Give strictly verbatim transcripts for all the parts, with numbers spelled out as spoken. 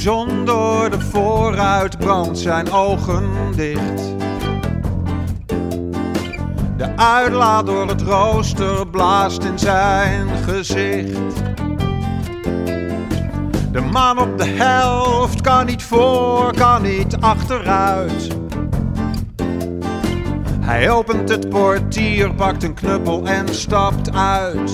zon door de voorruit brandt, zijn ogen dicht. De uitlaat door het rooster blaast in zijn gezicht. De man op de helft kan niet voor, kan niet achteruit. Hij opent het portier, pakt een knuppel en stapt uit.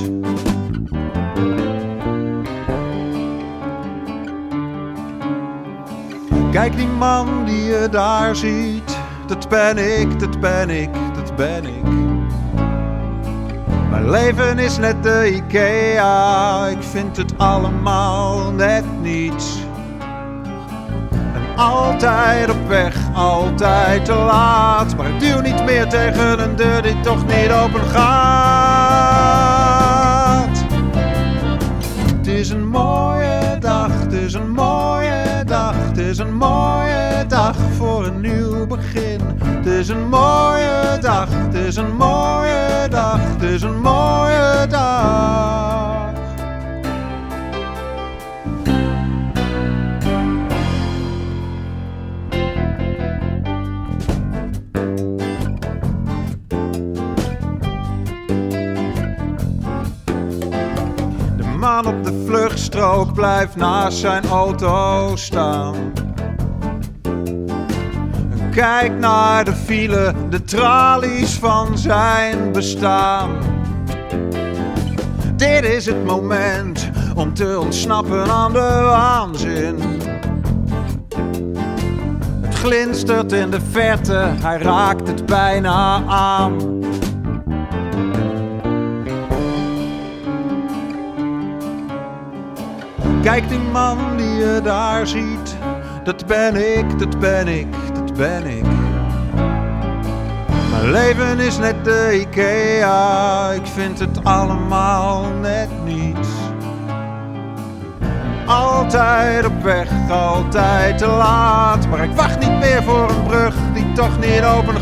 Kijk die man die je daar ziet, dat ben ik, dat ben ik, dat ben ik. Mijn leven is net de Ikea, ik vind het allemaal net niets. En altijd op weg, altijd te laat, maar ik duw niet meer tegen een deur die toch niet open gaat. Het is een mooie dag, het is een mooie dag, het is een mooie dag voor een nieuw begin. Het is een mooie dag, het is een mooie dag, het is een mooie dag. De man op de vluchtstrook blijft naast zijn auto staan. Kijk naar de file, de tralies van zijn bestaan. Dit is het moment om te ontsnappen aan de waanzin. Het glinstert in de verte, hij raakt het bijna aan. Kijk die man die je daar ziet, dat ben ik, dat ben ik, dat ben ik. Mijn leven is net de Ikea, ik vind het allemaal net niets. Altijd op weg, altijd te laat, maar ik wacht niet meer voor een brug die toch niet open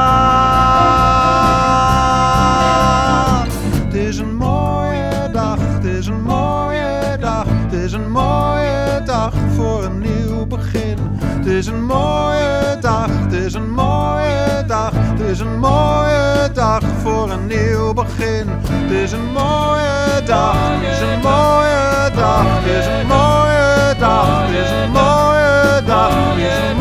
gaat. Het is een mooie dag, het is een mooie dag, het is een mooie dag voor een nieuw begin. Het is een mooie dag, het is een mooie dag, het is een mooie dag voor een nieuw begin. Het is een mooie dag, het is een mooie dag, het is een mooie dag, het is een mooie dag, het is een